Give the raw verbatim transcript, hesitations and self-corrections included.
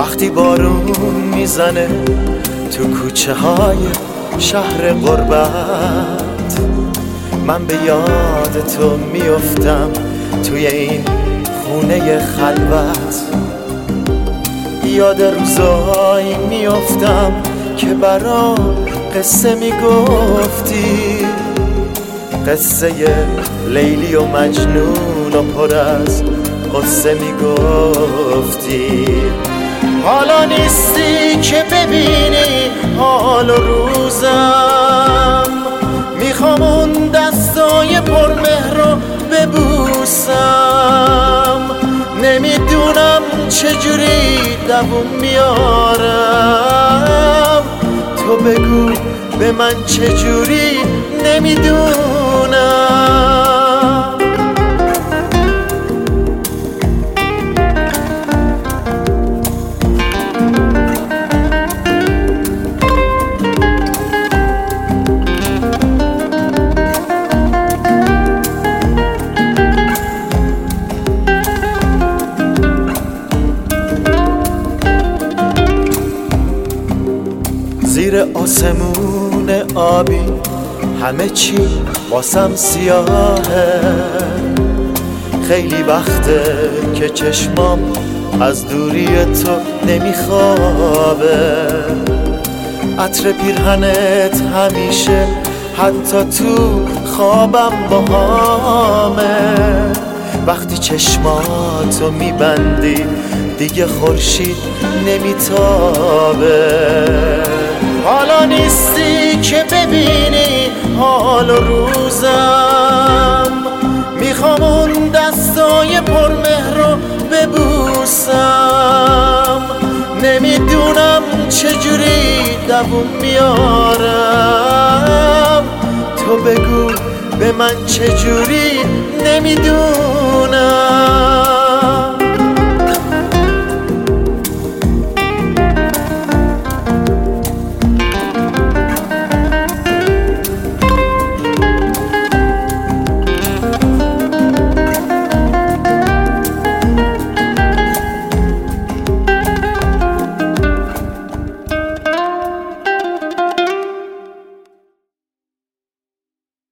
وقتی بارون میزنه تو کوچه های شهر غربت، من به یاد تو میافتم توی این خونه خلوت. یاد روزایی میافتم که برام قصه میگفتی، قصه لیلی و مجنون و پر از قصه میگفتی. حالا نیستی که ببینی حال و روزم، میخوام اون دستای پرمهر رو ببوسم. نمیدونم چجوری دووم میارم، تو بگو به من چجوری. نمیدونم زیر آسمون آبی همه چی واسم سیاهه. خیلی وقته که چشمام از دوری تو نمیخوابه. عطر پیرهنت همیشه حتی تو خوابم باهامه. وقتی چشماتو میبندی دیگه خورشید نمیتابه. حالا نیستی که ببینی حال و روزم، میخوام اون دستای پرمهر رو ببوسم. نمیدونم چجوری دووم میارم، تو بگو به من چجوری. نمیدونم